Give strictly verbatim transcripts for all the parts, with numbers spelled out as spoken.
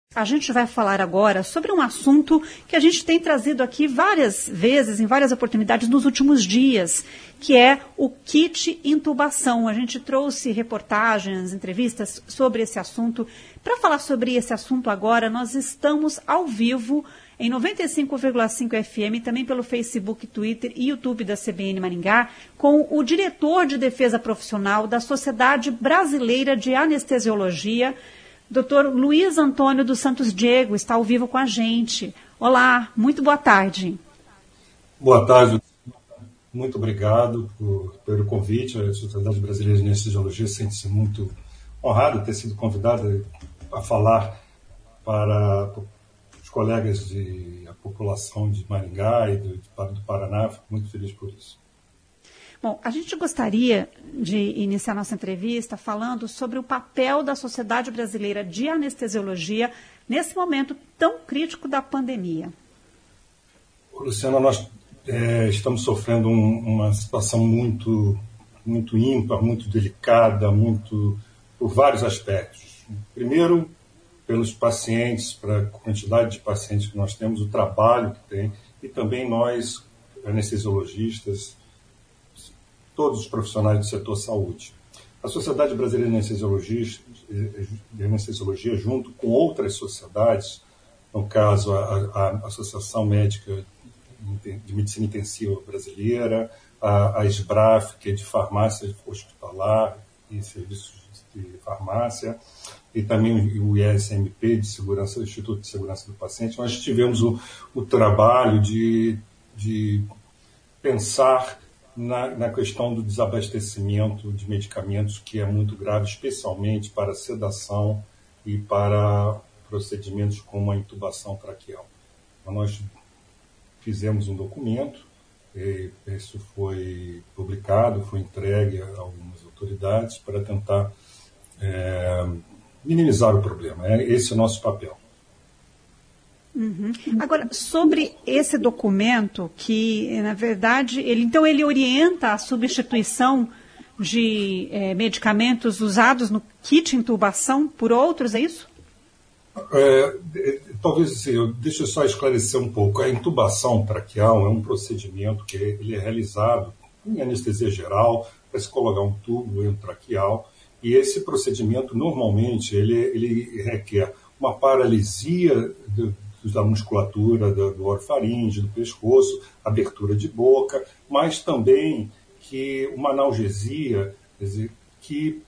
A gente vai falar agora sobre um assunto que a gente tem trazido aqui várias vezes, em várias oportunidades nos últimos dias, que é o kit intubação. A gente trouxe reportagens, entrevistas sobre esse assunto. Para falar sobre esse assunto agora, nós estamos ao vivo em noventa e cinco vírgula cinco F M, também pelo Facebook, Twitter e YouTube da C B N Maringá, com o diretor de defesa profissional da Sociedade Brasileira de Anestesiologia, doutor Luiz Antônio dos Santos Diego, está ao vivo com a gente. Olá, muito boa tarde. Boa tarde, muito obrigado por, pelo convite. A Sociedade Brasileira de Anestesiologia sente-se muito honrada de ter sido convidada a falar para os colegas e a população de Maringá e do, do Paraná. Fico muito feliz por isso. Bom, a gente gostaria de iniciar nossa entrevista falando sobre o papel da Sociedade Brasileira de Anestesiologia nesse momento tão crítico da pandemia. Luciana, nós é, estamos sofrendo um, uma situação muito, muito ímpar, muito delicada, muito, por vários aspectos. Primeiro, pelos pacientes, para a quantidade de pacientes que nós temos, o trabalho que tem, e também nós, anestesiologistas, todos os profissionais do setor saúde. A Sociedade Brasileira de Anestesiologia, de Anestesiologia, junto com outras sociedades, no caso a, a, a Associação Médica de Medicina Intensiva Brasileira, a, a SBRAF, que é de farmácia hospitalar e serviços de farmácia, e também o I S M P, de segurança, o Instituto de Segurança do Paciente, nós tivemos o, o trabalho de, de pensar Na, na questão do desabastecimento de medicamentos, que é muito grave, especialmente para sedação e para procedimentos como a intubação traqueal. Então, nós fizemos um documento, e isso foi publicado, foi entregue a algumas autoridades para tentar é, minimizar o problema. Esse é o nosso papel. Uhum. Agora, sobre esse documento, que, na verdade, ele, então ele orienta a substituição de é, medicamentos usados no kit intubação por outros, é isso? É, talvez, assim, eu, deixa eu só esclarecer um pouco. A intubação traqueal é um procedimento que ele é realizado em anestesia geral, para se colocar um tubo endotraqueal, e esse procedimento, normalmente, ele, ele requer uma paralisia do, da musculatura do, do orofaringe, do pescoço, abertura de boca, mas também que uma analgesia, quer dizer, que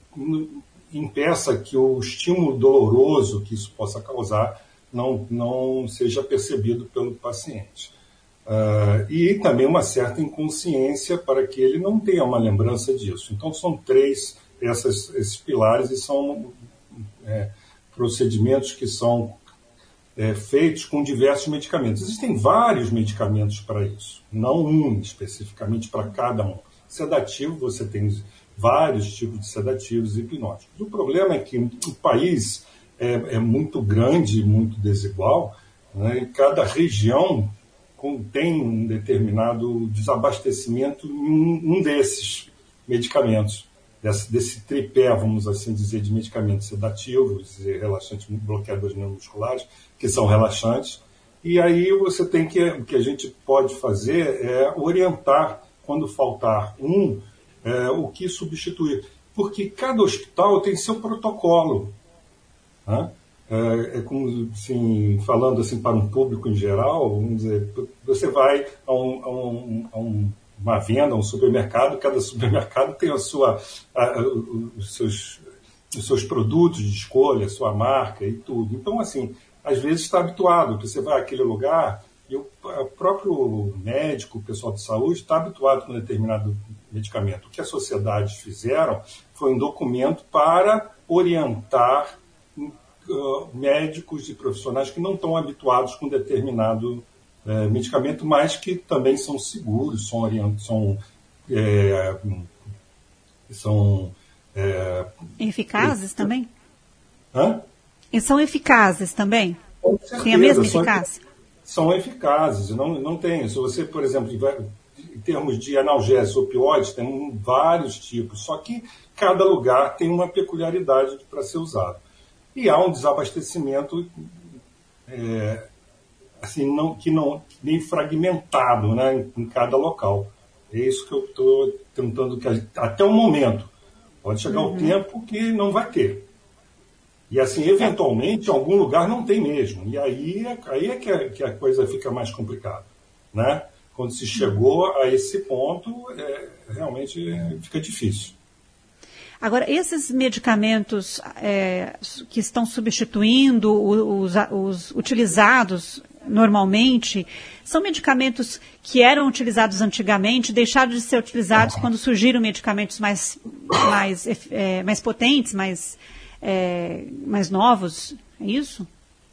impeça que o estímulo doloroso que isso possa causar não, não seja percebido pelo paciente. Uh, e também uma certa inconsciência para que ele não tenha uma lembrança disso. Então são três essas, esses pilares e são é, procedimentos que são É, feitos com diversos medicamentos. Existem vários medicamentos para isso, não um especificamente para cada um. Sedativo, você tem vários tipos de sedativos e hipnóticos. O problema é que o país é, é muito grande, muito desigual, né, e cada região contém um determinado desabastecimento em um, um desses medicamentos. Desse, desse tripé, vamos assim dizer, de medicamentos sedativos e relaxantes, bloqueadores neuromusculares, que são relaxantes. E aí você tem que, o que a gente pode fazer é orientar, quando faltar um, é, o que substituir. Porque cada hospital tem seu protocolo. Né? É, é como, assim, falando assim, para um público em geral, vamos dizer, você vai a um, a um, a um uma venda, um supermercado, cada supermercado tem a sua, a, a, os, seus, os seus produtos de escolha, a sua marca e tudo. Então, assim, às vezes está habituado, você vai àquele lugar e o, o próprio médico, o pessoal de saúde, está habituado com um determinado medicamento. O que as sociedades fizeram foi um documento para orientar uh, médicos e profissionais que não estão habituados com determinado É, medicamento, mas que também são seguros, são, são, é, são é, eficazes é, também? Hã? E são eficazes também? Com certeza, tem a mesma são, eficácia? São eficazes, não, não tem. Se você, por exemplo, em termos de analgésicos, opioides, tem vários tipos, só que cada lugar tem uma peculiaridade para ser usado. E há um desabastecimento é, assim, não, que não nem fragmentado, né, em, em cada local. É isso que eu estou tentando, que até o momento. Pode chegar Uhum. o tempo que não vai ter. E assim, eventualmente, em algum lugar não tem mesmo. E aí, aí é que a, que a coisa fica mais complicada, né? Quando se chegou a esse ponto, é, realmente fica difícil. Agora, esses medicamentos é, que estão substituindo os, os utilizados normalmente, são medicamentos que eram utilizados antigamente, deixaram de ser utilizados quando surgiram medicamentos mais, mais, é, mais potentes, mais, é, mais novos, é isso?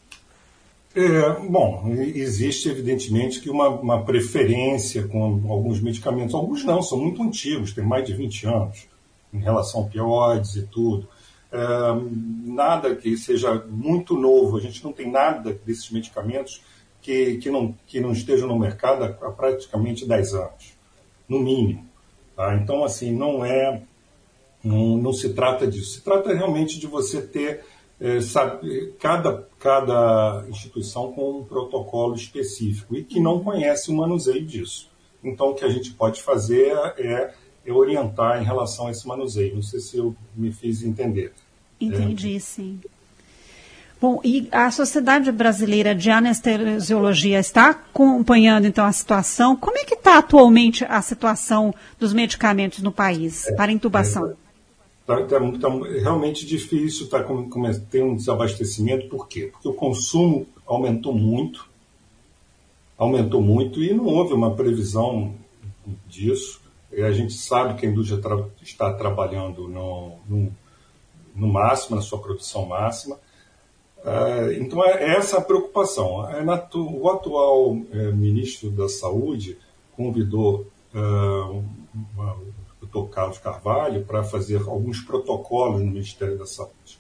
É, bom, existe evidentemente que uma, uma preferência com alguns medicamentos, alguns não, são muito antigos, têm mais de vinte anos, em relação a opioides e tudo. É, nada que seja muito novo, a gente não tem nada desses medicamentos que, que, não, que não estejam no mercado há, há praticamente dez anos, no mínimo. Tá? Então, assim, não é, não, não se trata disso. Se trata realmente de você ter, é, sabe, cada, cada instituição com um protocolo específico e que não conhece o manuseio disso. Então, o que a gente pode fazer é é orientar em relação a esse manuseio. Não sei se eu me fiz entender. Entendi, é. Sim. Bom, e a Sociedade Brasileira de Anestesiologia está acompanhando, então, a situação. Como é que está atualmente a situação dos medicamentos no país é, para intubação? Está é, tá, tá realmente difícil, tá, com, com, tem um desabastecimento. Por quê? Porque o consumo aumentou muito, aumentou muito e não houve uma previsão disso. A gente sabe que a indústria tra está trabalhando no, no, no máximo, na sua produção máxima. Uh, então, é essa a preocupação. É na, o atual é, ministro da Saúde convidou uh, uma, o doutor Carlos Carvalho para fazer alguns protocolos no Ministério da Saúde.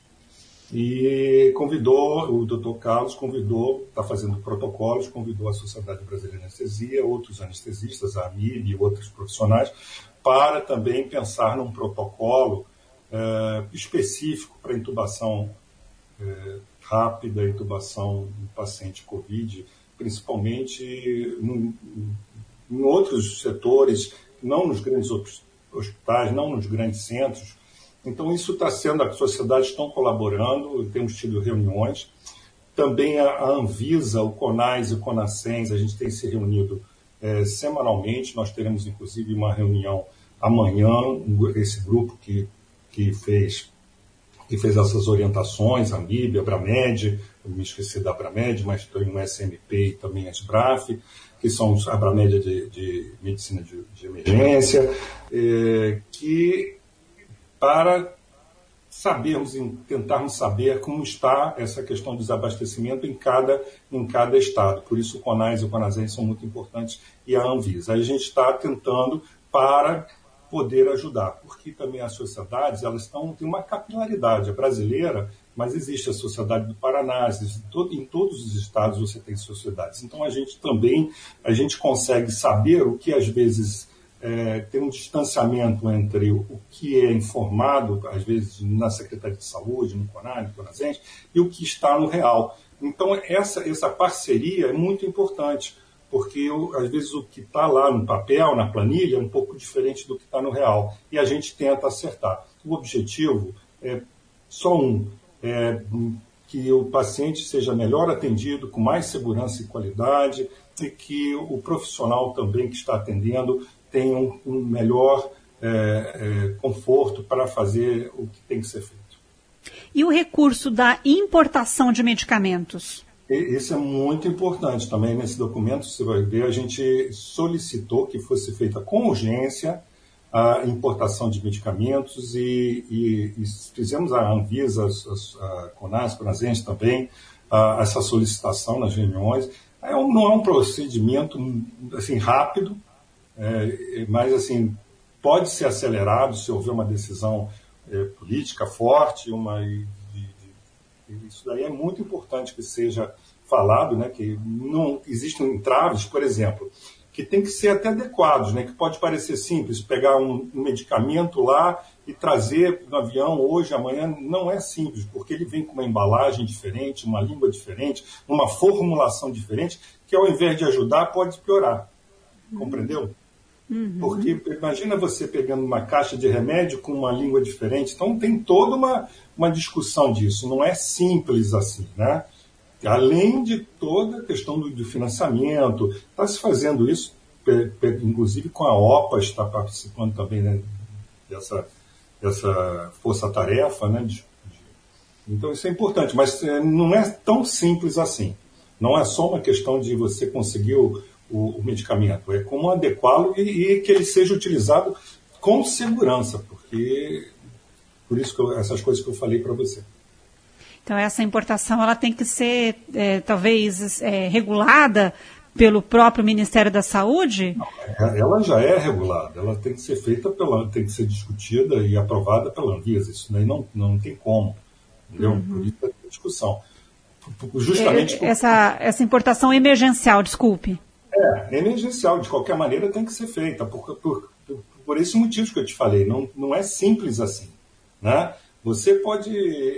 E convidou, o doutor Carlos convidou, está fazendo protocolos, convidou a Sociedade Brasileira de Anestesia, outros anestesistas, a AMIB e outros profissionais, para também pensar num protocolo eh, específico para intubação eh, rápida, intubação do paciente Covid, principalmente no, em outros setores, não nos grandes hospitais, não nos grandes centros. Então, isso está sendo, as sociedades estão colaborando, temos tido reuniões. Também a, a Anvisa, o CONAS e o CONASENS, a gente tem se reunido é, semanalmente. Nós teremos, inclusive, uma reunião amanhã, esse grupo que, que, fez, que fez essas orientações, a AMIB, a Abramed, eu me esqueci da Abramed, mas tem o S M P e também a SBRAF, que são a Abramed de, de Medicina de, de Emergência, é, que... para sabermos, tentarmos saber como está essa questão do desabastecimento em cada, em cada estado. Por isso o CONAS e o CONASENS são muito importantes e a Anvisa. Aí a gente está tentando para poder ajudar, porque também as sociedades, elas estão, têm uma capilaridade. A brasileira, mas existe a Sociedade do Paraná, existe, em todos os estados você tem sociedades. Então a gente também, a gente consegue saber o que às vezes... É, tem um distanciamento entre o, o que é informado, às vezes, na Secretaria de Saúde, no CONAS, no CONASENS, e o que está no real. Então, essa, essa parceria é muito importante, porque, às vezes, o que está lá no papel, na planilha, é um pouco diferente do que está no real. E a gente tenta acertar. O objetivo é só um, é que o paciente seja melhor atendido, com mais segurança e qualidade, e que o profissional também que está atendendo tenha um, um melhor é, é, conforto para fazer o que tem que ser feito. E o recurso da importação de medicamentos? Isso é muito importante também. Nesse documento, você vai ver, a gente solicitou que fosse feita com urgência a importação de medicamentos e, e, e fizemos a Anvisa, a, a CONAS, a CONASENS também, a, essa solicitação nas reuniões. É um, não é um procedimento assim, rápido, É, mas, assim, pode ser acelerado se houver uma decisão é, política forte, uma, de, de, isso daí é muito importante que seja falado, né, que não existem entraves, por exemplo, que tem que ser até adequados, né? Que pode parecer simples, pegar um, um medicamento lá e trazer no avião hoje, amanhã, não é simples, porque ele vem com uma embalagem diferente, uma língua diferente, uma formulação diferente, que ao invés de ajudar, pode piorar. Uhum. Compreendeu? Uhum. Porque imagina você pegando uma caixa de remédio com uma língua diferente, então tem toda uma, uma discussão disso, não é simples assim, né? Além de toda a questão do, do financiamento, está se fazendo isso, pe, pe, inclusive com a OPA, está participando também, né, dessa, dessa força-tarefa, né? De, de, então isso é importante, mas é, não é tão simples assim. Não é só uma questão de você conseguir o, o, o medicamento, é como adequá-lo e, e que ele seja utilizado com segurança, porque por isso que eu, essas coisas que eu falei para você. Então, essa importação ela tem que ser, é, talvez, é, regulada pelo próprio Ministério da Saúde? Não, ela já é regulada, ela tem que ser feita, pela, tem que ser discutida e aprovada pela Anvisa. Isso daí não, não tem como, entendeu? Uhum. Por isso é discussão. Justamente é, essa, por... essa importação emergencial, desculpe. É, emergencial, de qualquer maneira tem que ser feita, por, por, por, por esses motivos que eu te falei. Não, não é simples assim, né? Você pode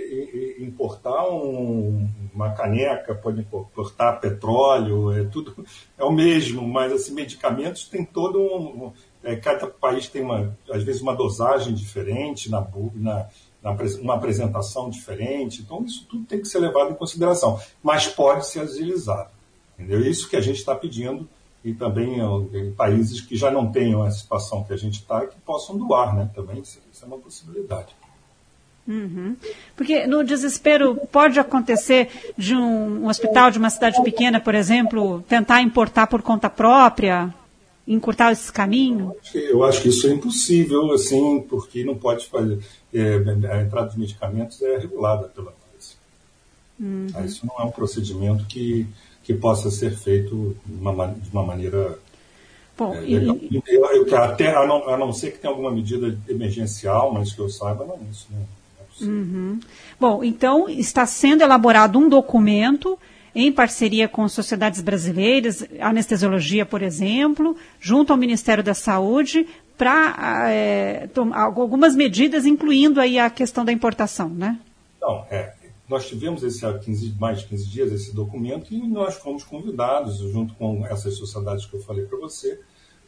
importar um, uma caneca, pode importar petróleo, é tudo é o mesmo, mas assim, medicamentos tem todo um... É, cada país tem, uma, às vezes, uma dosagem diferente, na, na, na, uma apresentação diferente, então isso tudo tem que ser levado em consideração, mas pode ser agilizado, entendeu? Isso que a gente está pedindo, e também em países que já não tenham a situação que a gente está, que possam doar, né? Também isso, isso é uma possibilidade. Uhum. Porque no desespero pode acontecer de um, um hospital de uma cidade pequena, por exemplo, tentar importar por conta própria, encurtar esse caminho? Eu acho que isso é impossível, assim, porque não pode fazer. É, a entrada de medicamentos é regulada pela Anvisa. Uhum. Isso não é um procedimento que, que possa ser feito de uma, de uma maneira... Bom, é, e... eu, eu, até, a não, a não ser que tenha alguma medida emergencial, mas que eu saiba, não, isso não. Uhum. Bom, então está sendo elaborado um documento em parceria com sociedades brasileiras, anestesiologia, por exemplo, junto ao Ministério da Saúde, para é, tomar algumas medidas, incluindo aí a questão da importação, né? Não, é, nós tivemos esse, há quinze, mais de quinze dias esse documento e nós fomos convidados, junto com essas sociedades que eu falei para você,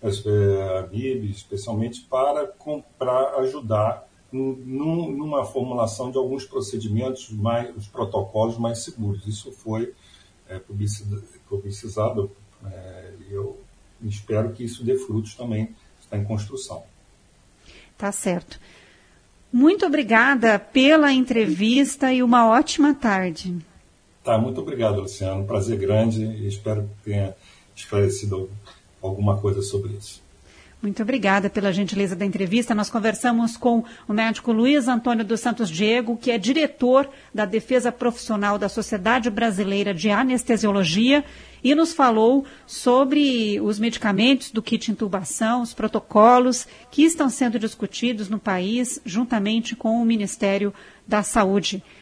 a B I B, especialmente, para comprar, ajudar numa formulação de alguns procedimentos, mais, os protocolos mais seguros. Isso foi é, publicizado é, e eu espero que isso dê frutos também, está em construção. Tá certo. Muito obrigada pela entrevista e uma ótima tarde. Tá, muito obrigado, Luciano. Um prazer grande e espero que tenha esclarecido alguma coisa sobre isso. Muito obrigada pela gentileza da entrevista. Nós conversamos com o médico Luiz Antônio dos Santos Diego, que é diretor da Defesa Profissional da Sociedade Brasileira de Anestesiologia, e nos falou sobre os medicamentos do kit intubação, os protocolos que estão sendo discutidos no país, juntamente com o Ministério da Saúde.